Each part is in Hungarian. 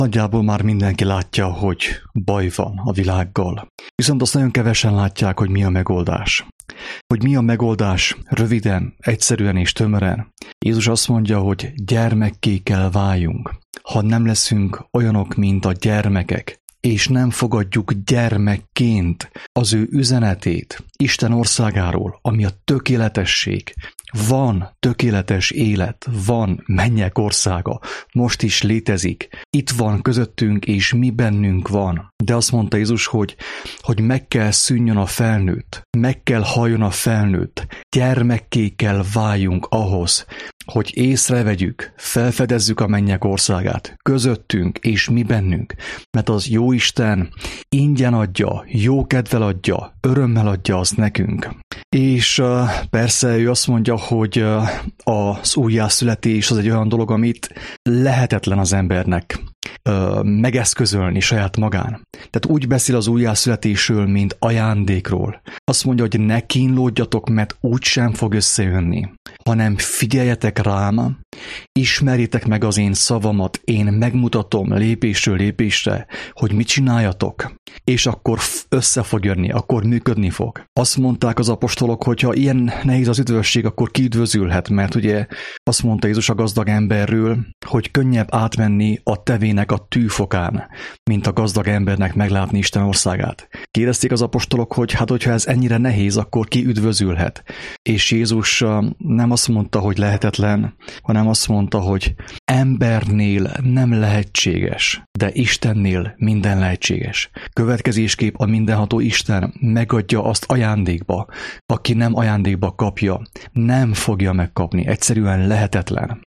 Nagyjából már mindenki látja, hogy baj van a világgal. Viszont azt nagyon kevesen látják, hogy mi a megoldás. Hogy mi a megoldás röviden, egyszerűen és tömören. Jézus azt mondja, hogy gyermekké kell váljunk. Ha nem leszünk olyanok, mint a gyermekek, és nem fogadjuk gyermekként az ő üzenetét Isten országáról, ami a tökéletesség. Van tökéletes élet, van mennyek országa, most is létezik. Itt van közöttünk, és mi bennünk van. De azt mondta Jézus, hogy meg kell szűnjön a felnőtt, meg kell halljon a felnőtt, gyermekké kell váljunk ahhoz, hogy észrevegyük, felfedezzük a mennyek országát, közöttünk és mi bennünk, mert az jó Isten ingyen adja, jó kedvel adja, örömmel adja azt nekünk. És persze ő azt mondja, hogy az újjászületés az egy olyan dolog, amit lehetetlen az embernek megeszközölni saját magán. Tehát úgy beszél az újjászületésről, mint ajándékról. Azt mondja, hogy ne kínlódjatok, mert úgy sem fog összejönni, hanem figyeljetek rám, ismerjétek meg az én szavamat, én megmutatom lépésről lépésre, hogy mit csináljatok, és akkor össze fog jönni, akkor működni fog. Azt mondták az apostolok, hogy ha ilyen nehéz az üdvösség, akkor ki üdvözülhet, mert ugye azt mondta Jézus a gazdag emberről, hogy könnyebb átmenni a tevének a tűfokán, mint a gazdag embernek meglátni Isten országát. Kérdezték az apostolok, hogy hát hogyha ez ennyire nehéz, akkor ki üdvözülhet. És Jézus nem azt mondta, hogy lehetetlen, hanem azt mondta, hogy embernél nem lehetséges, de Istennél minden lehetséges. Következésképp a mindenható Isten megadja azt ajándékba, aki nem ajándékba kapja, nem fogja megkapni, egyszerűen lehetetlen.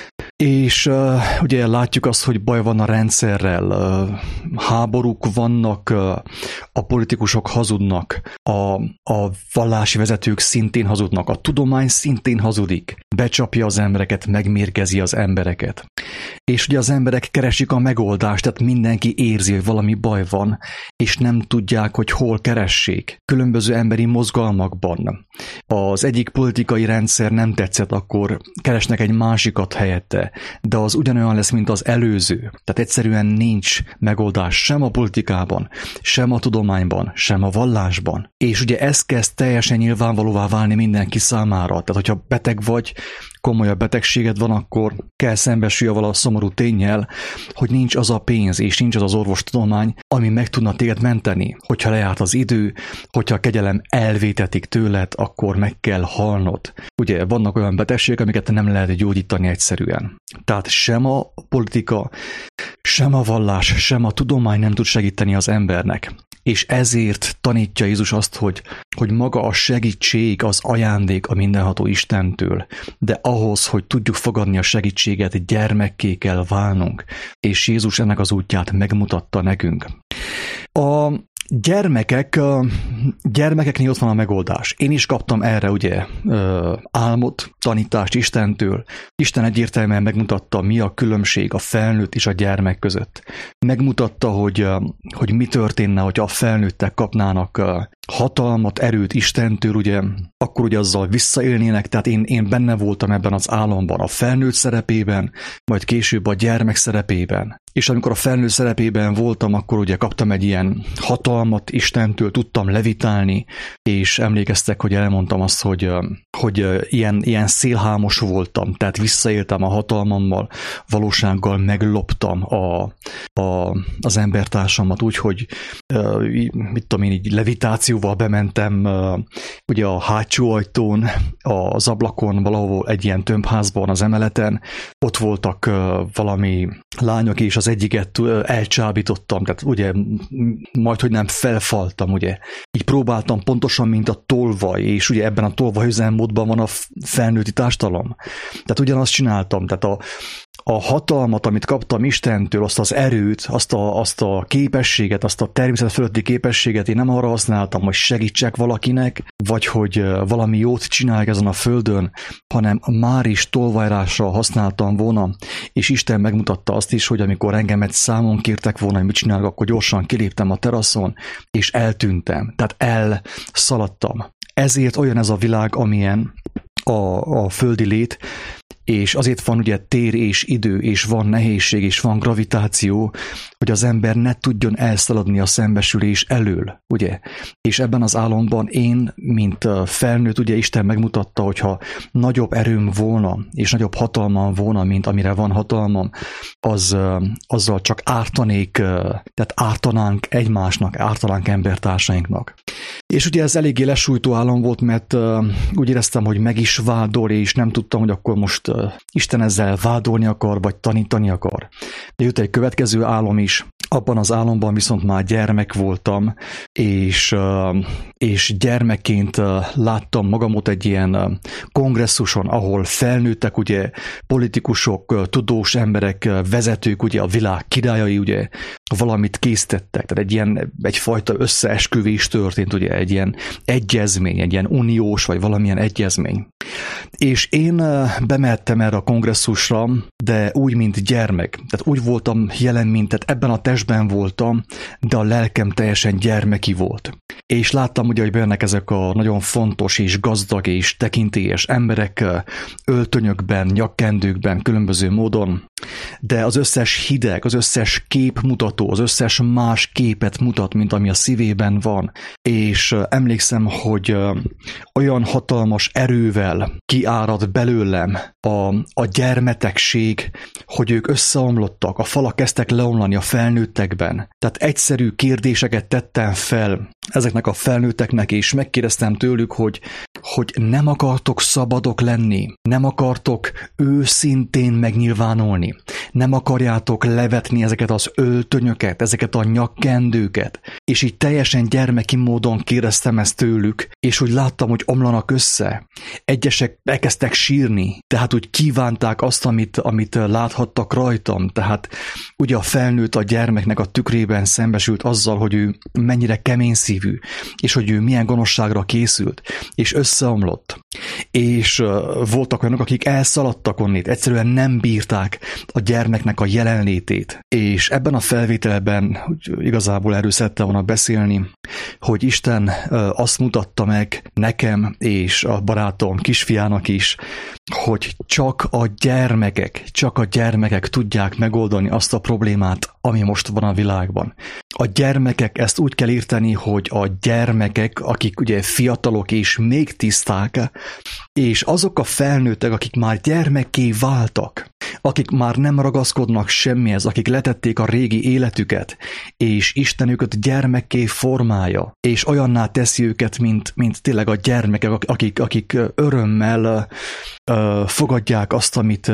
És ugye látjuk azt, hogy baj van a rendszerrel, háborúk vannak, a politikusok hazudnak, a vallási vezetők szintén hazudnak, a tudomány szintén hazudik, becsapja az embereket, megmérgezi az embereket. És ugye az emberek keresik a megoldást, tehát mindenki érzi, hogy valami baj van, és nem tudják, hogy hol keressék. Különböző emberi mozgalmakban. Az egyik politikai rendszer nem tetszett, akkor keresnek egy másikat helyette, de az ugyanolyan lesz, mint az előző. Tehát egyszerűen nincs megoldás sem a politikában, sem a tudományban, sem a vallásban. És ugye ez kezd teljesen nyilvánvalóvá válni mindenki számára. Tehát, hogyha beteg vagy, komolyabb betegséged van, akkor kell szembesülj avval a szomorú ténnyel, hogy nincs az a pénz és nincs az az orvostudomány, ami meg tudna téged menteni. Hogyha lejárt az idő, hogyha a kegyelem elvétetik tőled, akkor meg kell halnod. Ugye vannak olyan betegségek, amiket nem lehet gyógyítani egyszerűen. Tehát sem a politika, sem a vallás, sem a tudomány nem tud segíteni az embernek. És ezért tanítja Jézus azt, hogy maga a segítség, az ajándék a mindenható Istentől, de ahhoz, hogy tudjuk fogadni a segítséget, gyermekké kell válnunk, és Jézus ennek az útját megmutatta nekünk. A gyermekeknél ott van a megoldás. Én is kaptam erre ugye álmot, tanítást Istentől. Isten egyértelműen megmutatta, mi a különbség a felnőtt és a gyermek között. Megmutatta, hogy mi történne, hogyha a felnőttek kapnának hatalmat, erőt Istentől, ugye, akkor ugye azzal visszaélnének, tehát én benne voltam ebben az álomban, a felnőtt szerepében, majd később a gyermek szerepében. És amikor a felnőtt szerepében voltam, akkor ugye kaptam egy ilyen hatalmat Istentől, tudtam levitálni, és emlékeztek, hogy elmondtam azt, hogy ilyen szélhámos voltam, tehát visszaéltem a hatalmammal, valósággal megloptam az embertársamat úgy, hogy mit tudom én, így levitációval bementem ugye a hátsó ajtón, az ablakon, valahol egy ilyen tömbházban az emeleten, ott voltak valami lányok, és az egyiket elcsábítottam, tehát ugye majdhogy nem felfaltam, ugye. Így próbáltam pontosan, mint a tolvaj, és ugye ebben a tolvaj üzemmódban van a felnőtti társadalom. Tehát ugyanazt csináltam, tehát a hatalmat, amit kaptam Istentől, azt az erőt, azt a képességet, azt a természet fölötti képességet én nem arra használtam, hogy segítsek valakinek, vagy hogy valami jót csinálják ezen a földön, hanem már is tolvajrásra használtam volna, és Isten megmutatta azt is, hogy amikor engemet számon kértek volna, hogy mit csinálok, akkor gyorsan kiléptem a teraszon, és eltűntem, tehát elszaladtam. Ezért olyan ez a világ, amilyen a földi lét, És azért van ugye tér és idő, és van nehézség, és van gravitáció, hogy az ember ne tudjon elszaladni a szembesülés elől, ugye? És ebben az álomban én, mint felnőtt, ugye Isten megmutatta, hogyha nagyobb erőm volna, és nagyobb hatalmam volna, mint amire van hatalmam, azzal csak ártanék, tehát ártanánk egymásnak, ártanánk embertársainknak. És ugye ez eléggé lesújtó álom volt, mert úgy éreztem, hogy meg is vádol, és nem tudtam, hogy akkor most Isten ezzel vádolni akar, vagy tanítani akar. De jött egy következő álom is. Abban az álomban viszont már gyermek voltam, és gyermekként láttam magamot egy ilyen kongresszuson, ahol felnőttek ugye politikusok, tudós emberek, vezetők, ugye a világ királyai ugye valamit késztettek. Tehát egyfajta összeesküvés történt, ugye egy ilyen egyezmény, egy ilyen uniós vagy valamilyen egyezmény. És én bemehettem erre a kongresszusra, de úgy, mint gyermek. Tehát úgy voltam jelen, mint tehát ebben a testben voltam, de a lelkem teljesen gyermeki volt. És láttam ugye, hogy bejönnek ezek a nagyon fontos és gazdag és tekintélyes emberek öltönyökben, nyakkendőkben, különböző módon, de az összes hideg, az összes képmutató, az összes más képet mutat, mint ami a szívében van. És emlékszem, hogy olyan hatalmas erővel kiárad belőlem a gyermetegség, hogy ők összeomlottak, a falak kezdtek leomlani a felnőttekben. Tehát egyszerű kérdéseket tettem fel ezeknek a felnőtteknek, és megkérdeztem tőlük, hogy nem akartok szabadok lenni, nem akartok őszintén megnyilvánulni, nem akarjátok levetni ezeket az öltönyöket, ezeket a nyakkendőket, és így teljesen gyermeki módon kérdeztem ezt tőlük, és úgy láttam, hogy omlanak össze. Egyesek elkezdtek sírni, tehát úgy kívánták azt, amit láthattak rajtam, tehát ugye a felnőtt a gyermeknek a tükrében szembesült azzal, hogy ő mennyire kemény szívű, és hogy ő milyen gonoszságra készült, és összeomlott. És voltak olyanok, akik elszaladtak onnét, egyszerűen nem bírták a gyermeknek a jelenlétét. És ebben a felvételben igazából erről szerettem volna beszélni, hogy Isten azt mutatta meg nekem és a barátom kisfiának is, hogy csak a gyermekek tudják megoldani azt a problémát, ami most van a világban. A gyermekek, ezt úgy kell érteni, hogy a gyermekek, akik ugye fiatalok és még tiszták, és azok a felnőttek, akik már gyermekké váltak, akik már nem ragaszkodnak semmihez, akik letették a régi életüket, és Isten őket gyermekké formálja, és olyanná teszi őket, mint tényleg a gyermekek, akik örömmel fogadják azt, amit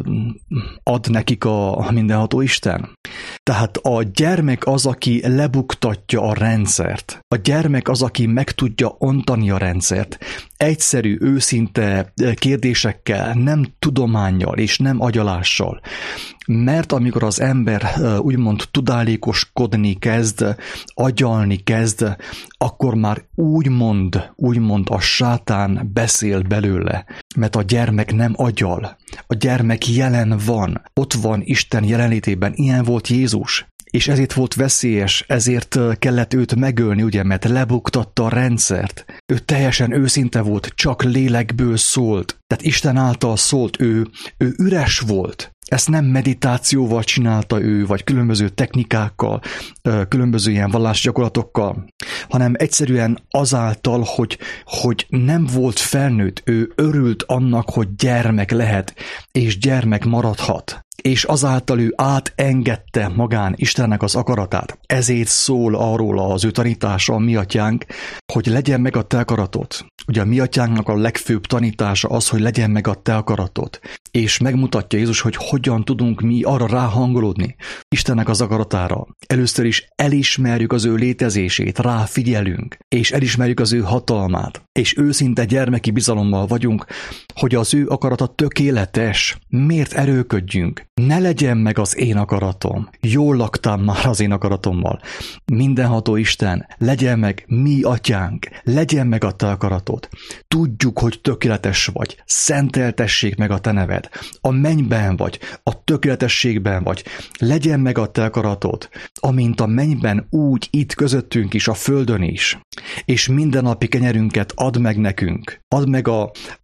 ad nekik a mindenható Isten. Tehát a gyermek az, aki lebuktatja a rendszert. A gyermek az, aki meg tudja ontani a rendszert. Egyszerű, őszinte kérdésekkel, nem tudománnyal és nem agyalással. Mert amikor az ember úgymond tudálékoskodni kezd, agyalni kezd, akkor már úgymond a sátán beszél belőle. Mert a gyermek nem agyal. A gyermek jelen van. Ott van Isten jelenlétében. Ilyen volt Jézus. És ezért volt veszélyes, ezért kellett őt megölni, ugye, mert lebuktatta a rendszert. Ő teljesen őszinte volt, csak lélekből szólt. Tehát Isten által szólt, ő üres volt. Ezt nem meditációval csinálta ő, vagy különböző technikákkal, különböző ilyen vallásgyakorlatokkal, hanem egyszerűen azáltal, hogy nem volt felnőtt, ő örült annak, hogy gyermek lehet, és gyermek maradhat. És azáltal ő átengedte magán Istennek az akaratát. Ezért szól arról az ő tanítása, a mi atyánk, hogy legyen meg a te akaratod. Ugye a mi atyánknak a legfőbb tanítása az, hogy legyen meg a te akaratod. És megmutatja Jézus, hogy hogyan tudunk mi arra ráhangolódni Istennek az akaratára. Először is elismerjük az ő létezését, ráfigyelünk, és elismerjük az ő hatalmát. És őszinte gyermeki bizalommal vagyunk, hogy az ő akarata tökéletes. Miért erőködjünk? Ne legyen meg az én akaratom. Jól laktál már az én akaratommal. Mindenható Isten, legyen meg mi atyánk, legyen meg a te akaratod. Tudjuk, hogy tökéletes vagy. Szenteltessék meg a te neved. A mennyben vagy, a tökéletességben vagy. Legyen meg a te akaratod, amint a mennyben, úgy itt közöttünk is, a földön is. És mindennapi kenyerünket add meg nekünk. Add meg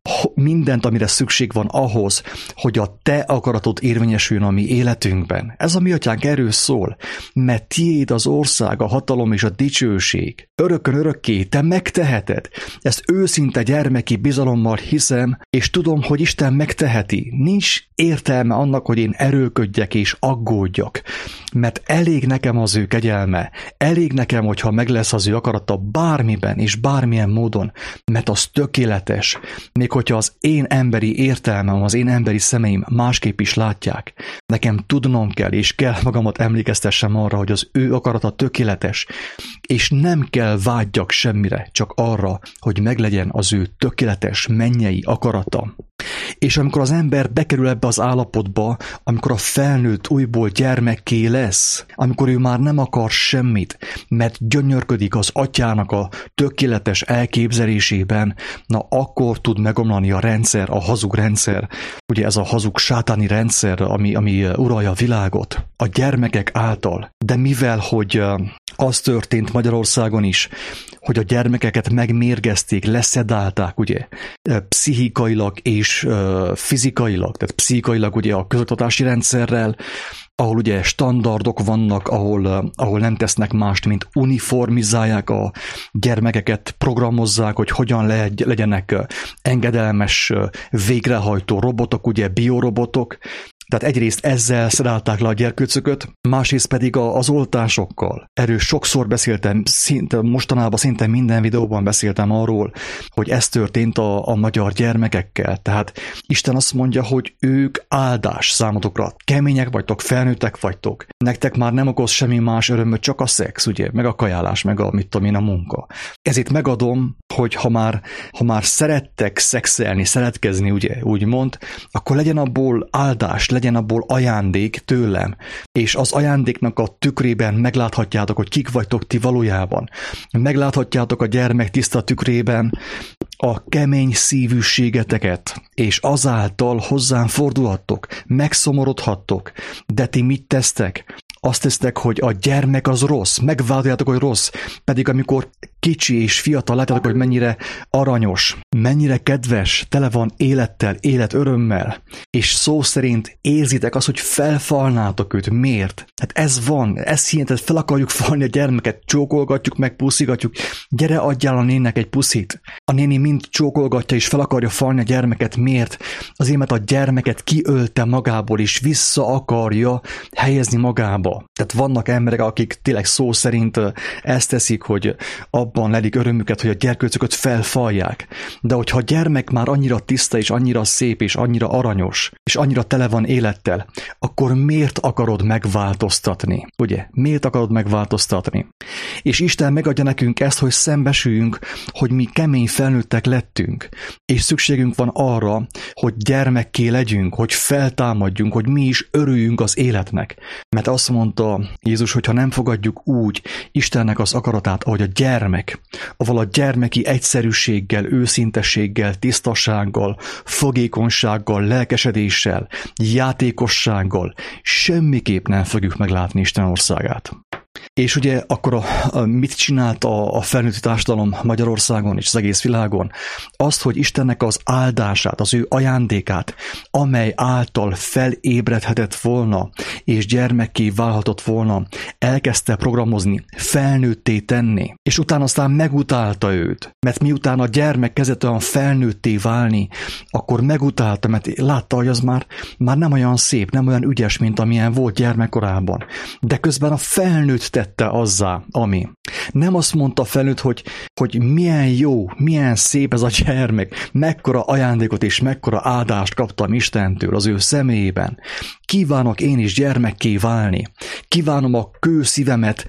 mindent, amire szükség van ahhoz, hogy a te akaratod érvényesüljön a mi életünkben. Ez a mi atyánk erről szól, mert tiéd az ország, a hatalom és a dicsőség. Örökön örökké, te megteheted. Ezt őszinte gyermeki bizalommal hiszem, és tudom, hogy Isten megteheti. Nincs értelme annak, hogy én erőlködjek és aggódjak, mert elég nekem az ő kegyelme, elég nekem, hogyha meg lesz az ő akarata bármiben és bármilyen módon, mert az tökéletes, még hogyha az én emberi értelmem, az én emberi szemeim másképp is látják. Nekem tudnom kell, és kell magamat emlékeztessem arra, hogy az ő akarata tökéletes, és nem kell vágyjak semmire, csak arra, hogy meglegyen az ő tökéletes mennyei akarata. És amikor az ember bekerül ebbe az állapotba, amikor a felnőtt újból gyermekké lesz, amikor ő már nem akar semmit, mert gyönyörködik az atyának a tökéletes elképzelésében, na akkor tud megomlani a rendszer, a hazug rendszer, ugye ez a hazug sátáni rendszer, ami uralja a világot, a gyermekek által. De mivel, hogy az történt Magyarországon is, hogy a gyermekeket megmérgezték, leszedálták, ugye, pszichikailag és fizikailag, tehát pszichikailag ugye a közoktatási rendszerrel, ahol ugye standardok vannak, ahol nem tesznek mást, mint uniformizálják a gyermekeket, programozzák, hogy hogyan legyenek engedelmes végrehajtó robotok, ugye biorobotok. Tehát egyrészt ezzel szedálták le a gyerkőcököt, másrészt pedig az oltásokkal. Erről sokszor beszéltem, mostanában szinte minden videóban beszéltem arról, hogy ez történt a magyar gyermekekkel. Tehát Isten azt mondja, hogy ők áldás számotokra. Kemények vagytok, felnőttek vagytok. Nektek már nem okoz semmi más örömöt, csak a szex, ugye, meg a kajálás, meg a a munka. Ezért megadom, hogy ha már szerettek szexelni, szeretkezni, ugye, úgymond, akkor legyen abból áldás, legyen abból ajándék tőlem, és az ajándéknak a tükrében megláthatjátok, hogy kik vagytok ti valójában. Megláthatjátok a gyermek tiszta tükrében a kemény szívűségeteket, és azáltal hozzám fordulhattok, megszomorodhattok, de ti mit tesztek? Azt tesztek, hogy a gyermek az rossz, megváltjátok, hogy rossz, pedig amikor kicsi és fiatal, látjátok, hogy mennyire aranyos, mennyire kedves, tele van élettel, életörömmel, és szó szerint érzitek azt, hogy felfalnátok őt. Miért? Hát ez van, ez hiányzik, fel akarjuk falni a gyermeket, csókolgatjuk meg, puszigatjuk, gyere adjál a néninek egy puszit. A néni mind csókolgatja és fel akarja falni a gyermeket. Miért? Azért, mert a gyermeket kiölte magából, és vissza akarja helyezni magába. Tehát vannak emberek, akik tényleg szó szerint ezt teszik, hogy abban lelik örömüket, hogy a gyerkőcöket felfalják. De hogyha a gyermek már annyira tiszta, és annyira szép, és annyira aranyos, és annyira tele van élettel, akkor miért akarod megváltoztatni? Ugye? Miért akarod megváltoztatni? És Isten megadja nekünk ezt, hogy szembesüljünk, hogy mi kemény felnőttek lettünk, és szükségünk van arra, hogy gyermekké legyünk, hogy feltámadjunk, hogy mi is örüljünk az életnek. Mert azt mondta Jézus, hogy ha nem fogadjuk úgy Istennek az akaratát, ahogy a gyermek, ahol a gyermeki egyszerűséggel, őszintességgel, tisztasággal, fogékonysággal, lelkesedéssel, játékossággal semmiképp nem fogjuk meglátni Isten országát. És ugye akkor mit csinált a felnőtt társadalom Magyarországon és az egész világon? Azt, hogy Istennek az áldását, az ő ajándékát, amely által felébredhetett volna, és gyermekké válhatott volna, elkezdte programozni, felnőtté tenni, és utána aztán megutálta őt. Mert miután a gyermek kezdett olyan felnőtté válni, akkor megutálta, mert látta, hogy az már nem olyan szép, nem olyan ügyes, mint amilyen volt gyermekkorában. De közben a felnőtt tette azzá, ami. Nem azt mondta felnőtt, hogy milyen jó, milyen szép ez a gyermek, mekkora ajándékot és mekkora áldást kaptam Istentől az ő személyében. Kívánok én is gyermekké válni. Kívánom a kőszívemet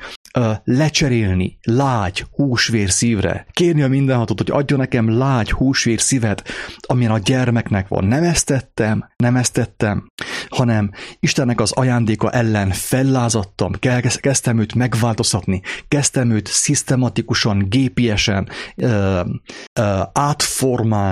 lecserélni lágy húsvér szívre. Kérni a mindenhatót, hogy adjon nekem lágy húsvér szívet, amilyen a gyermeknek van. Nem ezt tettem, hanem Istennek az ajándéka ellen fellázadtam, kezdtem őt megváltoztatni, kezdtem őt szisztematikusan, gépiesen átformálni.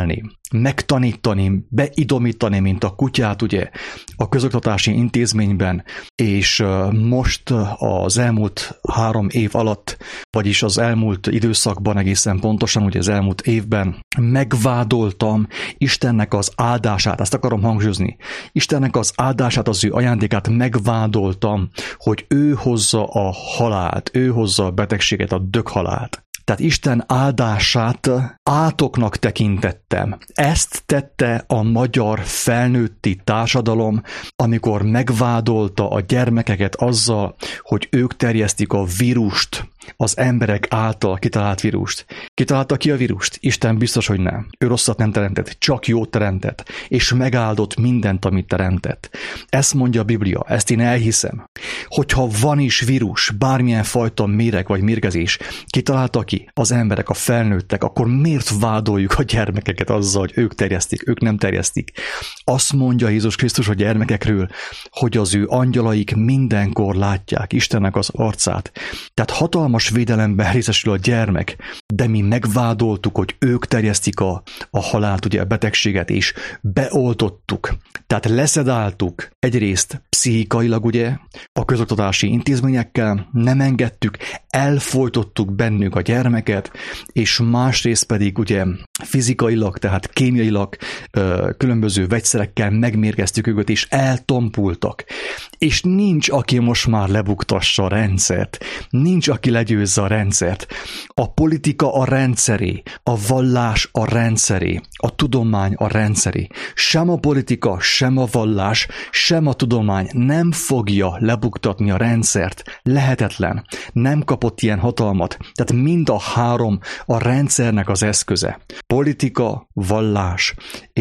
megtanítani, beidomítani, mint a kutyát, ugye, a közoktatási intézményben, és most az elmúlt 3 év alatt, vagyis az elmúlt időszakban egészen pontosan, ugye az elmúlt évben megvádoltam Istennek az áldását, ezt akarom hangsúlyozni, Istennek az áldását, az ő ajándékát megvádoltam, hogy ő hozza a halált, ő hozza a betegséget, a döghalált. Tehát Isten áldását átoknak tekintettem. Ezt tette a magyar felnőtti társadalom, amikor megvádolta a gyermekeket azzal, hogy ők terjesztik a vírust, az emberek által kitalált vírust. Kitalálta ki a vírust? Isten biztos, hogy nem. Ő rosszat nem teremtett, csak jót teremtett, és megáldott mindent, amit teremtett. Ezt mondja a Biblia, ezt én elhiszem. Hogyha van is vírus, bármilyen fajta méreg vagy mérgezés, kitalálta ki az emberek, a felnőttek, akkor miért vádoljuk a gyermekeket azzal, hogy ők terjesztik, ők nem terjesztik? Azt mondja Jézus Krisztus a gyermekekről, hogy az ő angyalaik mindenkor látják Istennek az arcát. Tehát hatalmas védelemben részesül a gyermek, de mi megvádoltuk, hogy ők terjesztik a halált, ugye a betegséget, és beoltottuk. Tehát leszedáltuk egyrészt pszichikailag, ugye, a közoktatási intézményekkel, nem engedtük, elfojtottuk bennük a gyermeket, és másrészt pedig ugye fizikailag, tehát kémiailag különböző vegyszerekkel megmérgeztük őket, és eltompultak. És nincs, aki most már lebuktassa a rendszert. Nincs, aki legyőzze a rendszert. A politika a rendszeré, a vallás a rendszeré, a tudomány a rendszeré. Sem a politika, sem a vallás, sem a tudomány nem fogja lebuktatni a rendszert. Lehetetlen. Nem kapott ilyen hatalmat. Tehát mind a 3 a rendszernek az eszköze. Politika, vallás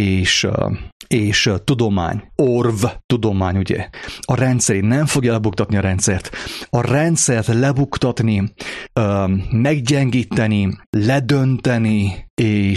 és tudomány, tudomány, ugye. A rendszeré nem fogja lebuktatni a rendszert. A rendszert lebuktatni, meggyengíteni, ledönteni,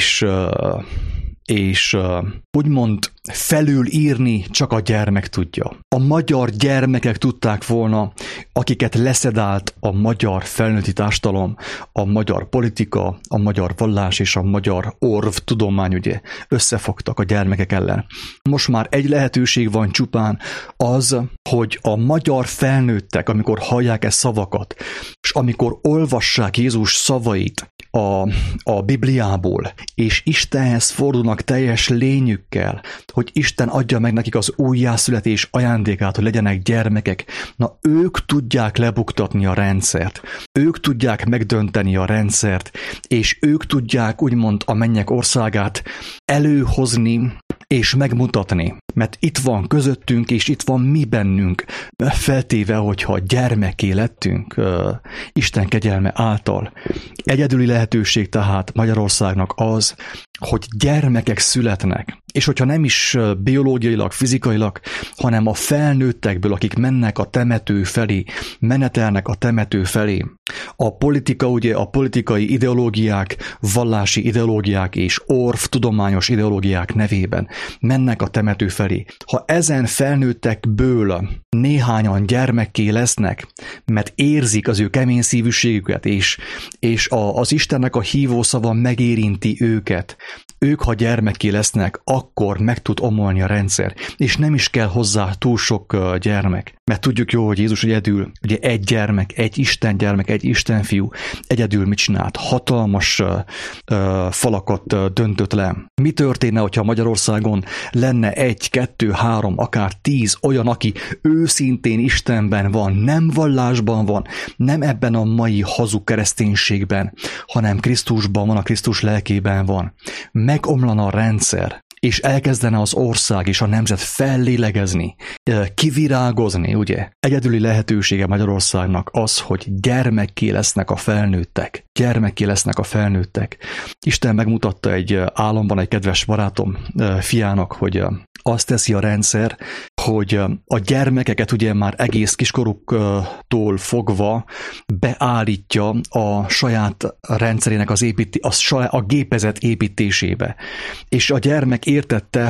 és úgymond felülírni csak a gyermek tudja. A magyar gyermekek tudták volna, akiket leszedált a magyar felnőtti társadalom, a magyar politika, a magyar vallás és a magyar tudomány, ugye, összefogtak a gyermekek ellen. Most már egy lehetőség van csupán, az, hogy a magyar felnőttek, amikor hallják ezt szavakat, és amikor olvassák Jézus szavait a Bibliából, és Istenhez fordulnak teljes lényükkel, hogy Isten adja meg nekik az újjászületés ajándékát, hogy legyenek gyermekek. Na, ők tudják lebuktatni a rendszert, ők tudják megdönteni a rendszert, és ők tudják úgymond a mennyek országát előhozni és megmutatni. Mert itt van közöttünk, és itt van mi bennünk, feltéve, hogyha gyermekké lettünk Isten kegyelme által. Egyedüli lehetőség tehát Magyarországnak az, hogy gyermekek születnek, és hogyha nem is biológiailag, fizikailag, hanem a felnőttekből, akik mennek a temető felé, menetelnek a temető felé. A politika, ugye a politikai ideológiák, vallási ideológiák és tudományos ideológiák nevében mennek a temető felé. Ha ezen felnőttekből néhányan gyermekké lesznek, mert érzik az ő kemény szívűségüket, és az Istennek a hívószava megérinti őket, ők, ha gyermekké lesznek, akkor meg tud omolni a rendszer, és nem is kell hozzá túl sok gyermek. Mert tudjuk jó, hogy Jézus egyedül, ugye egy gyermek, egy Isten gyermek, egy Isten fiú, egyedül mit csinált? Hatalmas falakat döntött le. Mi történne, hogyha Magyarországon lenne 1, 2, 3, akár 10 olyan, aki őszintén Istenben van, nem vallásban van, nem ebben a mai hazug kereszténységben, hanem Krisztusban van, a Krisztus lelkében van. Megomlana a rendszer, és elkezdene az ország és a nemzet fellélegezni, kivirágozni, ugye? Egyedüli lehetősége Magyarországnak az, hogy gyermekké lesznek a felnőttek. Gyermekké lesznek a felnőttek. Isten megmutatta egy álomban egy kedves barátom fiának, hogy azt teszi a rendszer, hogy a gyermekeket ugye már egész kiskoruktól fogva beállítja a saját rendszerének a gépezet építésébe. És a gyermek értette,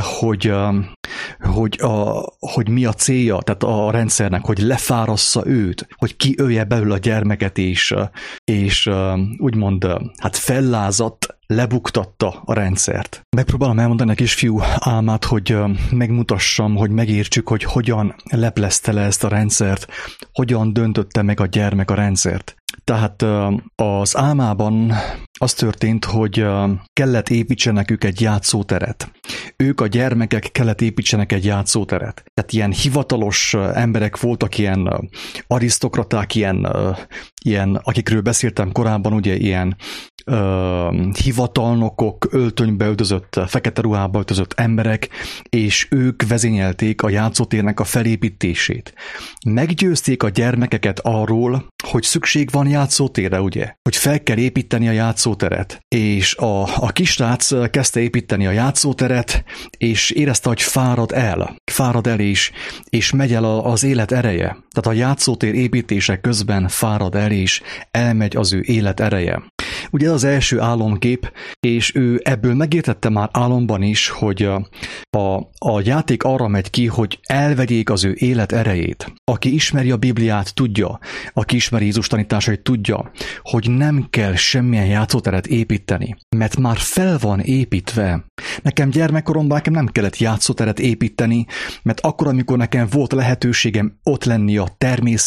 hogy mi a célja, tehát a rendszernek, hogy lefárassza őt, hogy kiölje belül a gyermeket, és úgymond fellázadt, lebuktatta a rendszert. Megpróbálom elmondani a kisfiú álmát, hogy megmutassam, hogy megértsük, hogy hogyan leplezte le ezt a rendszert, hogyan döntötte meg a gyermek a rendszert. Tehát az álmában az történt, hogy kellett építsenek ők egy játszóteret. Ők a gyermekek kellett építsenek egy játszóteret. Tehát ilyen hivatalos emberek voltak, ilyen arisztokraták, ilyen, akikről beszéltem korábban, ugye ilyen hivatalnokok, öltönybe öltözött, fekete ruhába öltözött emberek, és ők vezényelték a játszótérnek a felépítését. Meggyőzték a gyermekeket arról, hogy szükség van játszótérre, ugye? Hogy fel kell építeni a játszóteret. És a kisrác kezdte építeni a játszóteret, és érezte, hogy fárad el és megy el az élet ereje. Tehát a játszótér építése közben fárad el, és elmegy az ő élet ereje. Ugye az első álomkép, és ő ebből megértette már álomban is, hogy a játék arra megy ki, hogy elvegyék az ő élet erejét. Aki ismeri a Bibliát, tudja, aki ismeri Jézus tanításait, tudja, hogy nem kell semmilyen játszóteret építeni, mert már fel van építve. Nekem gyermekkoromban nem kellett játszóteret építeni, mert akkor, amikor nekem volt lehetőségem ott lenni a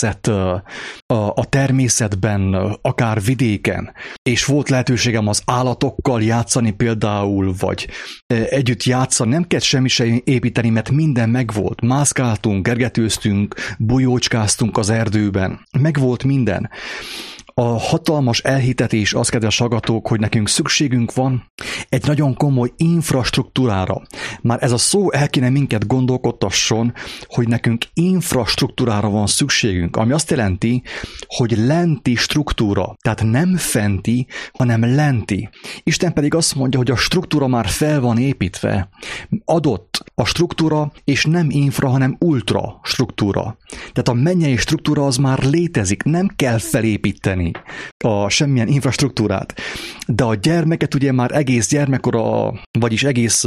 természetben, akár vidéken, és volt lehetőségem az állatokkal játszani például, vagy együtt játszani, nem kellett semmi sem építeni, mert minden megvolt. Mászkáltunk, gergetőztünk, bujócskáztunk az erdőben. Megvolt minden. A hatalmas elhitetés az, kedves hallgatók, hogy nekünk szükségünk van egy nagyon komoly infrastruktúrára. Már ez a szó el kéne minket gondolkodtasson, hogy nekünk infrastruktúrára van szükségünk, ami azt jelenti, hogy lenti struktúra, tehát nem fenti, hanem lenti. Isten pedig azt mondja, hogy a struktúra már fel van építve. Adott a struktúra, és nem infra, hanem ultra struktúra. Tehát a mennyei struktúra az már létezik, nem kell felépíteni a semmilyen infrastruktúrát. De a gyermeket ugye már egész gyermekkora, vagyis egész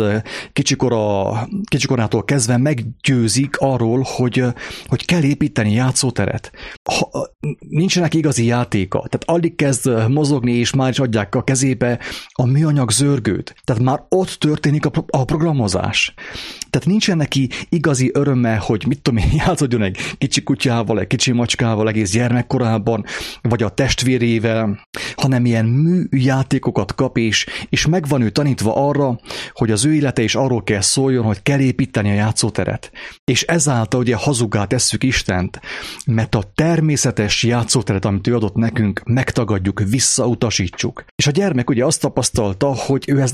kicsikorától kezdve meggyőzik arról, hogy kell építeni játszóteret. Nincsenek igazi játéka, tehát alig kezd mozogni, és már is adják a kezébe a műanyag zörgőt. Tehát már ott történik a programozás. Tehát nincsen neki igazi öröme, hogy mit tudom én, játszódjon egy kicsi kutyával, egy kicsi macskával egész gyermekkorában, vagy a testvérével, hanem ilyen műjátékokat kap, és meg van ő tanítva arra, hogy az ő élete is arról kell szóljon, hogy kell építeni a játszóteret. És ezáltal ugye hazuggá tesszük Istent, mert a természetes játszóteret, amit ő adott nekünk, megtagadjuk, visszautasítsuk. És a gyermek ugye azt tapasztalta, hogy ő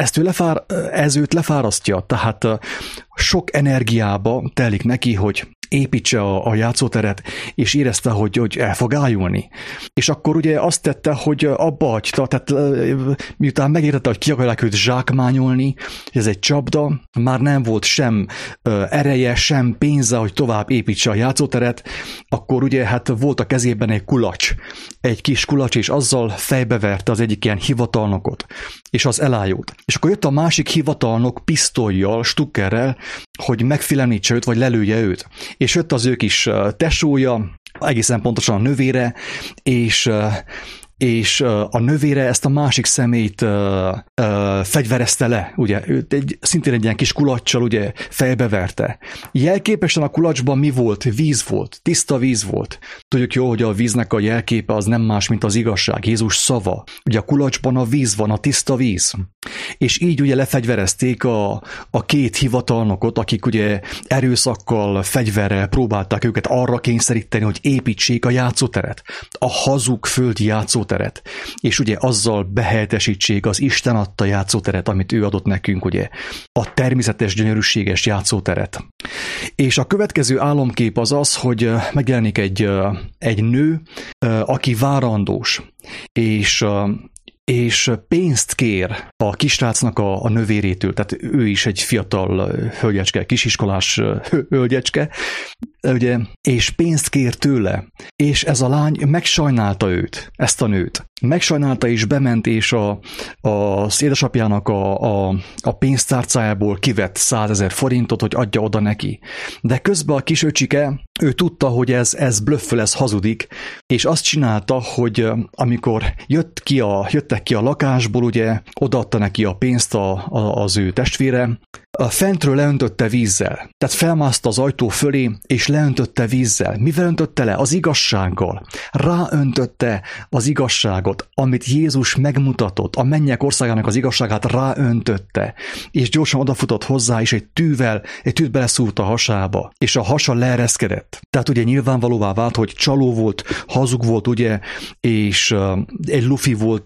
ez őt lefárasztja, tehát sok energiába telik neki, hogy építse a játszóteret, és érezte, hogy el fog ájulni. És akkor ugye azt tette, hogy abba hagyta, tehát miután megértette, hogy ki akarják őt zsákmányolni, hogy ez egy csapda, már nem volt sem ereje, sem pénze, hogy tovább építse a játszóteret, akkor ugye hát volt a kezében egy kis kulacs, és azzal fejbeverte az egyik ilyen hivatalnokot, és az elájult. És akkor jött a másik hivatalnok pisztollyal, stukkerrel, hogy megfélemlítse őt, vagy lelője őt. És jött az ő kis tesója, egészen pontosan a növére, és a növére ezt a másik személyt fegyverezte le, ugye, szintén egy ilyen kis kulaccsal ugye fejbeverte. Jelképesen a kulacsban mi volt? Víz volt, tiszta víz volt. Tudjuk jó, hogy a víznek a jelképe az nem más, mint az igazság, Jézus szava. Ugye a kulacsban a víz van, a tiszta víz. És így ugye lefegyverezték a két hivatalnokot, akik ugye erőszakkal, fegyverrel próbálták őket arra kényszeríteni, hogy építsék a játszóteret. A hazug földi játszóteret. És ugye azzal behelyettesítsék az Isten adta játszóteret, amit ő adott nekünk, ugye a természetes, gyönyörűséges játszóteret. És a következő álomkép az az, hogy megjelenik egy nő, aki várandós, és pénzt kér a kisrácnak a nővérétől, tehát ő is egy fiatal hölgyecske, kisiskolás hölgyecske, ugye, és pénzt kér tőle, és ez a lány megsajnálta őt, ezt a nőt. Megsajnálta és bement, és az édesapjának a pénztárcájából kivett 100 000 forintot, hogy adja oda neki. De közben a kis öcsike, ő tudta, hogy ez blöfföl, ez hazudik, és azt csinálta, hogy amikor jöttek ki a lakásból, ugye odaadta neki a pénzt az ő testvére, fentről leöntötte vízzel. Tehát felmászta az ajtó fölé, és leöntötte vízzel. Mivel öntötte le? Az igazsággal. Ráöntötte az igazságot, amit Jézus megmutatott. A mennyek országának az igazságát ráöntötte. És gyorsan odafutott hozzá, és egy tűt beleszúrt a hasába. És a hasa leereszkedett. Tehát ugye nyilvánvalóvá vált, hogy csaló volt, hazug volt, ugye, és egy lufi volt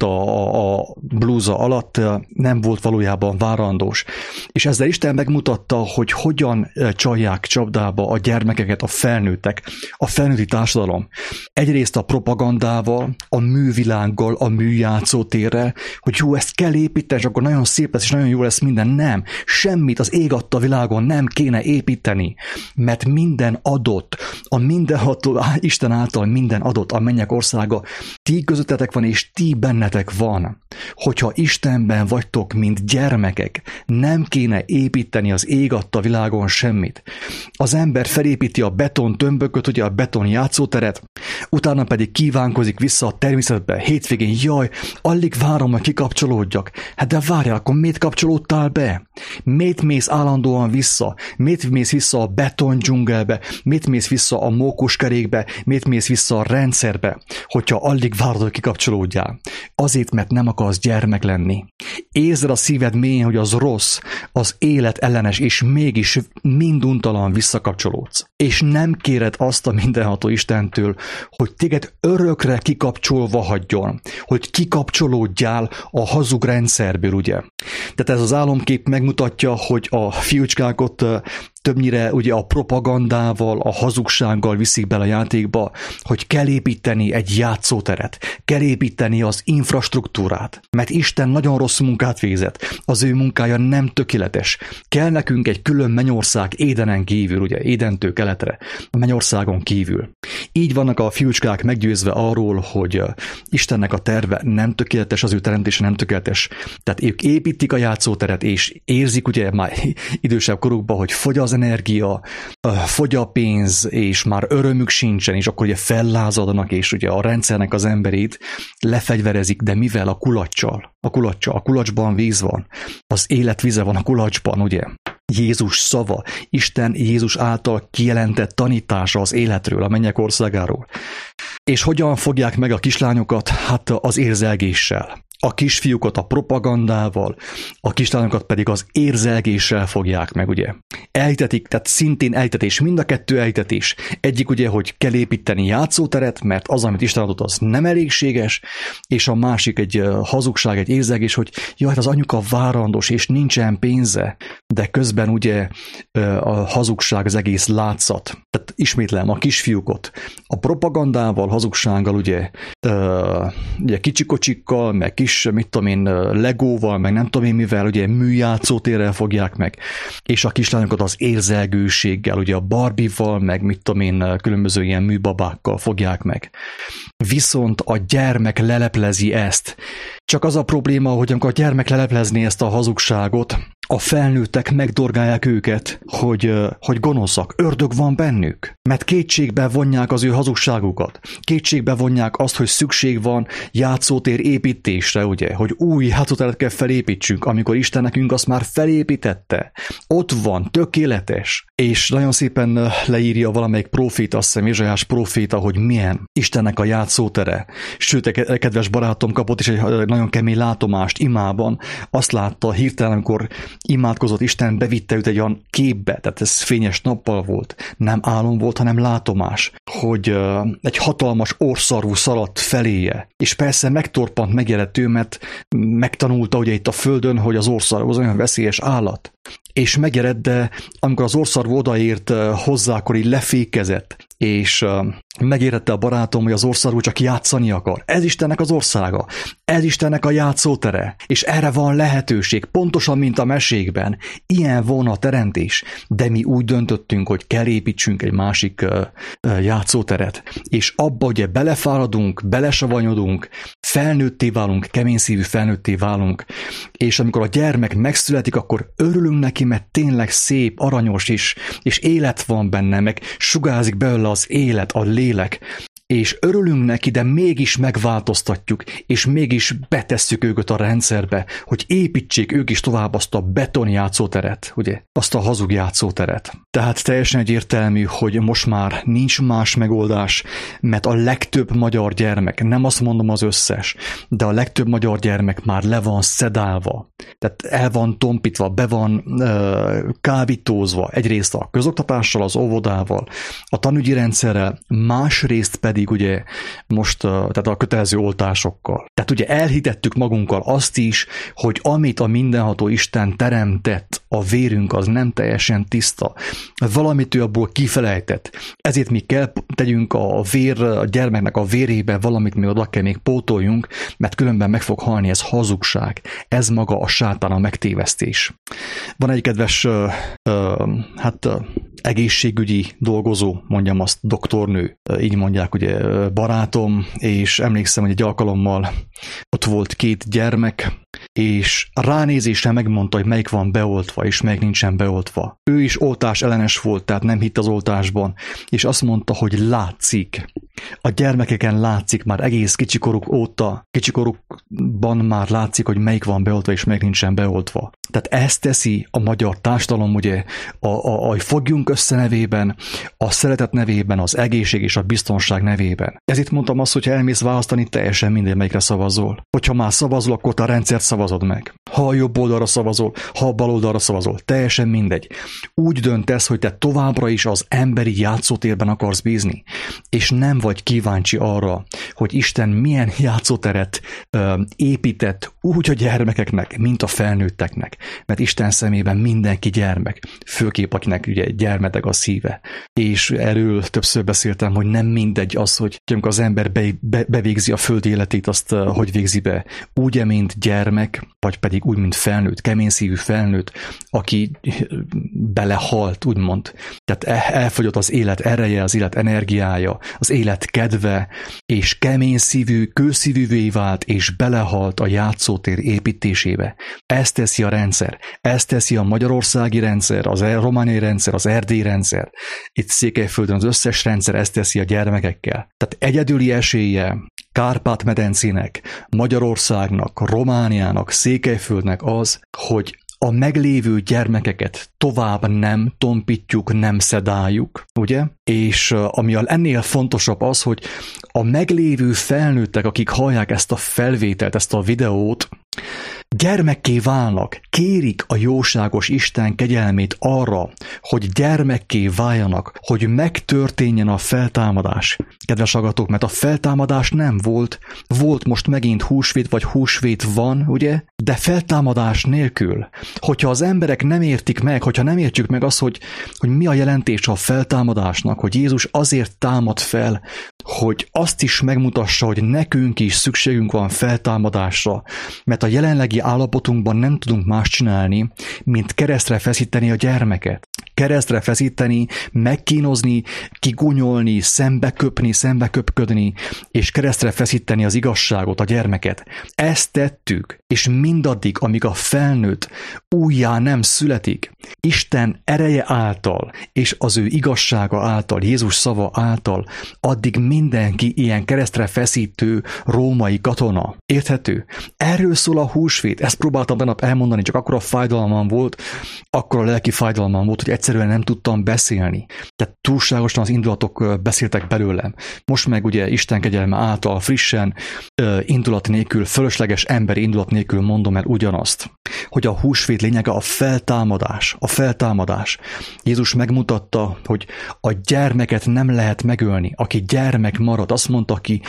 a blúza alatt, nem volt valójában várandós. És ezzel Isten megmutatta, hogy hogyan csalják csapdába a gyermekeket a felnőttek, a felnőtti társadalom. Egyrészt a propagandával, a művilággal, a műjátszótérrel, hogy jó, ezt kell építeni, és akkor nagyon szép lesz, és nagyon jó lesz minden. Nem, semmit az ég adta világon nem kéne építeni, mert minden adott, a mindenható Isten által minden adott, a mennyek országa ti közöttetek van, és ti bennetek van. Hogyha Istenben vagytok, mint gyermekek, nem kéne építeni az ég adta világon semmit. Az ember felépíti a beton tömbököt, ugye a beton játszóteret, utána pedig kívánkozik vissza a természetbe. Hétvégén, jaj, alig várom, hogy kikapcsolódjak. Hát de várjál, akkor miért kapcsolódtál be? Miért mész állandóan vissza? Miért mész vissza a beton dzsungelbe? Miért mész vissza a mókuskerékbe? Miért mész vissza a rendszerbe? Hogyha alig várod, hogy kikapcsolódjál. Azért, mert nem akarsz gyermek lenni. Érzed a szíved mélyén, hogy az rossz, az élet ellenes, és mégis minduntalan visszakapcsolódsz. És nem kéred azt a mindenható Istentől, hogy téged örökre kikapcsolva hagyjon, hogy kikapcsolódjál a hazug rendszerből, ugye. Tehát ez az álomkép megmutatja, hogy a fiúcskákat többnyire ugye a propagandával, a hazugsággal viszik bele a játékba, hogy kell építeni egy játszóteret, kell építeni az infrastruktúrát, mert Isten nagyon rossz munkát végzett, az ő munkája nem tökéletes. Kell nekünk egy külön mennyország Édenen kívül, ugye Édentől keletre, a mennyországon kívül. Így vannak a fiúcskák meggyőzve arról, hogy Istennek a terve nem tökéletes, az ő teremtése nem tökéletes. Tehát ők építik a játszóteret, és érzik ugye már idősebb korukban, hogy fogy az energia, fogy a pénz, és már örömük sincsen, és akkor ugye fellázadnak, és ugye a rendszernek az emberét lefegyverezik, de mivel? A kulaccsal. A kulacsban víz van. Az élet vize van a kulacsban, ugye? Jézus szava, Isten Jézus által kijelentett tanítása az életről, a mennyek országáról. És hogyan fogják meg a kislányokat? Hát az érzelgéssel. A kisfiúkat a propagandával, a kislányokat pedig az érzelgéssel fogják meg, ugye. Ejtetik, tehát szintén ejtetés, mind a kettő ejtetés. Egyik ugye, hogy kell építeni játszóteret, mert az, amit Isten adott, az nem elégséges, és a másik egy hazugság, egy érzelgés, hogy jaj, az anyuka várandós, és nincsen pénze, de közben ugye a hazugság az egész látszat. Tehát ismétlem, a kisfiúkot a propagandával, hazugsággal, ugye kicsikocsikkal, meg kis, mit tudom én, legóval, meg nem tudom én mivel, ugye műjátszótérrel fogják meg, és a kislányokat az érzelgőséggel, ugye a Barbie-val, meg mit tudom én, különböző ilyen műbabákkal fogják meg. Viszont a gyermek leleplezi ezt. Csak az a probléma, hogy amikor a gyermek leleplezné ezt a hazugságot, a felnőttek megdorgálják őket, hogy gonoszak, ördög van bennük. Mert kétségbe vonják az ő hazugságukat. Kétségbe vonják azt, hogy szükség van játszótér építésre, ugye, hogy új játszóteret kell felépítsünk, amikor Isten nekünk azt már felépítette. Ott van, tökéletes. És nagyon szépen leírja valamelyik próféta, azt hiszem Ézsaiás próféta, hogy milyen Istennek a játszótere. Sőt, egy kedves barátom kapott is egy nagyon kemény látomást imában. Azt látta hirtelen, amikor imádkozott, Isten bevitte őt egy olyan képbe, tehát ez fényes nappal volt, nem álom volt, hanem látomás, hogy egy hatalmas orrszarvú szaladt feléje, és persze megtorpant, megjelenett, mert megtanulta ugye itt a földön, hogy az orrszarvú az olyan veszélyes állat. És megered, de amikor az orrszarvú odaért hozzá, akkor így lefékezett, és megérette a barátom, hogy az országról csak játszani akar. Ez Istennek az országa, ez Istennek a játszótere, és erre van lehetőség, pontosan, mint a mesékben. Ilyen volna a teremtés, de mi úgy döntöttünk, hogy kell építsünk egy másik játszóteret, és abba ugye belefáradunk, belesavanyodunk, felnőtté válunk, keményszívű felnőtté válunk, és amikor a gyermek megszületik, akkor örülünk neki, mert tényleg szép, aranyos is, és élet van benne, meg sugárzik belőle az élet, a lélek, és örülünk neki, de mégis megváltoztatjuk, és mégis betesszük őket a rendszerbe, hogy építsék ők is tovább azt a beton játszóteret, ugye, azt a hazug játszóteret. Tehát teljesen egyértelmű, hogy most már nincs más megoldás, mert a legtöbb magyar gyermek, nem azt mondom az összes, de a legtöbb magyar gyermek már le van szedálva, tehát el van tompítva, be van kábítózva, egyrészt a közoktatással, az óvodával, a tanügyi rendszerrel, másrészt pedig ugye most tehát a kötelező oltásokkal. Tehát ugye elhitettük magunkkal azt is, hogy amit a mindenható Isten teremtett, a vérünk az nem teljesen tiszta. Valamit ő abból kifelejtett. Ezért mi kell tegyünk a gyermeknek a vérébe valamit, mi oda kell még pótoljunk, mert különben meg fog halni, ez hazugság. Ez maga a sátán, a megtévesztés. Van egy kedves egészségügyi dolgozó, mondjam azt, doktornő, így mondják ugye barátom, és emlékszem, hogy egy alkalommal ott volt 2 gyermek, és ránézésre megmondta, hogy melyik van beoltva, és melyik nincsen beoltva. Ő is oltás ellenes volt, tehát nem hitt az oltásban, és azt mondta, hogy látszik. A gyermekeken látszik, már egész kicsikoruk óta, kicsikorukban már látszik, hogy melyik van beoltva, és melyik nincsen beoltva. Tehát ezt teszi a magyar társadalom, ugye, a fogjunk össze nevében, a szeretet nevében, az egészség és a biztonság nevében. Ezért mondtam azt, hogy ha elmész választani, teljesen mindegy, melyikre szavazol. Hogyha már szavazol, akkor a rendszert szavazod meg. Ha a jobb oldalra szavazol, ha a bal oldalra szavazol, teljesen mindegy. Úgy döntesz, hogy te továbbra is az emberi játszótérben akarsz bízni, és nem vagy kíváncsi arra, hogy Isten milyen játszóteret épített úgy a gyermekeknek, mint a felnőtteknek. Mert Isten szemében mindenki gyermek, főképp akinek ugye gyermeteg a szíve. És erről többször beszéltem, hogy nem mindegy az, hogy amikor az ember bevégzi a földi életét, azt hogy végzi be. Úgy, mint gyermek, vagy pedig úgy, mint felnőtt, keményszívű felnőtt, aki belehalt, úgymond. Tehát elfogyott az élet ereje, az élet energiája, az élet kedve, és keményszívű, kőszívűvé vált, és belehalt a játszótér építésébe. Ezt teszi a rendszer, ezt teszi a magyarországi rendszer, az romániai rendszer, az erdélyi rendszer. Itt Székelyföldön az összes rendszer ezt teszi a gyermekekkel. Tehát egyedüli esélye Kárpát-medencének, Magyarországnak, Romániának, Székelyföldnek az, hogy a meglévő gyermekeket tovább nem tompítjuk, nem szedáljuk, ugye? És ami ennél fontosabb az, hogy a meglévő felnőttek, akik hallják ezt a felvételt, ezt a videót, gyermekké válnak, kérik a jóságos Isten kegyelmét arra, hogy gyermekké váljanak, hogy megtörténjen a feltámadás. Kedves hallgatók, mert a feltámadás nem volt, volt most megint húsvét, vagy húsvét van, ugye? De feltámadás nélkül. Hogyha az emberek nem értik meg, hogyha nem értjük meg azt, hogy mi a jelentés a feltámadásnak, hogy Jézus azért támad fel, hogy azt is megmutassa, hogy nekünk is szükségünk van feltámadásra, mert a jelenlegi állapotunkban nem tudunk más csinálni, mint keresztre feszíteni a gyermeket. Keresztre feszíteni, megkínozni, kigunyolni, szembeköpködni, és keresztre feszíteni az igazságot, a gyermeket. Ezt tettük, és mindaddig, amíg a felnőtt újjá nem születik, Isten ereje által, és az ő igazsága által, Jézus szava által, addig mindenki ilyen keresztre feszítő római katona. Érthető? Erről szól a húsvét. Ezt próbáltam tegnap elmondani, csak akkor a fájdalmam volt, akkor a lelki fájdalmam volt, hogy egyszerűen nem tudtam beszélni. Tehát túlságosan az indulatok beszéltek belőlem. Most meg ugye Isten kegyelme által frissen, indulat nélkül, fölösleges emberi indulat nélkül mondom el ugyanazt, hogy a húsvét lényege a feltámadás. A feltámadás. Jézus megmutatta, hogy a gyermeket nem lehet megölni. Aki gyermek marad, azt mondta ki,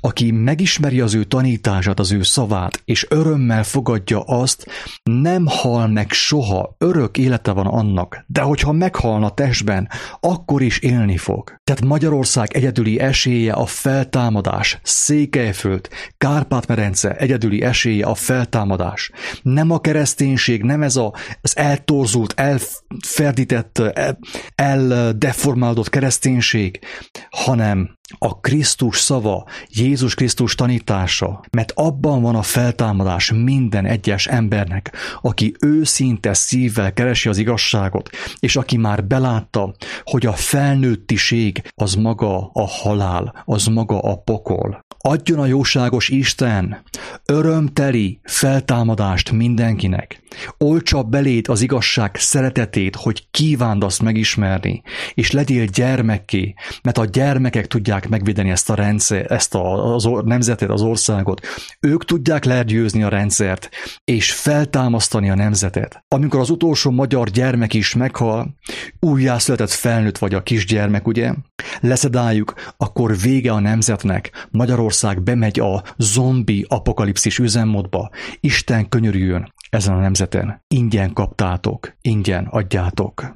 aki megismeri az ő tanítását, az ő szavát, és örömmel fogadja azt, nem hal meg soha, örök élete van annak, de hogyha meghalna testben, akkor is élni fog. Tehát Magyarország egyedüli esélye a feltámadás, Székelyföld, Kárpát-medence egyedüli esélye a feltámadás. Nem a kereszténység, nem ez az eltorzult, elferdített, eldeformálódott kereszténység, hanem a Krisztus szava, Jézus Krisztus tanítása, mert abban van a feltámadás minden egyes embernek, aki őszinte szívvel keresi az igazságot, és aki már belátta, hogy a felnőttiség az maga a halál, az maga a pokol. Adjon a jóságos Isten örömteli feltámadást mindenkinek. Oltsa beléd az igazság szeretetét, hogy kívánd azt megismerni, és legyél gyermekké, mert a gyermekek tudják megvédeni ezt a rendszer, ezt a nemzetet, az országot. Ők tudják legyőzni a rendszert, és feltámasztani a nemzetet. Amikor az utolsó magyar gyermek is meghal, újjászületett felnőtt vagy a kisgyermek, ugye? Leszedáljuk, akkor vége a nemzetnek. Magyarország bemegy a zombi apokalipszis üzemmódba. Isten könyörüljön ezen a nemzeten. Ingyen kaptátok, ingyen adjátok.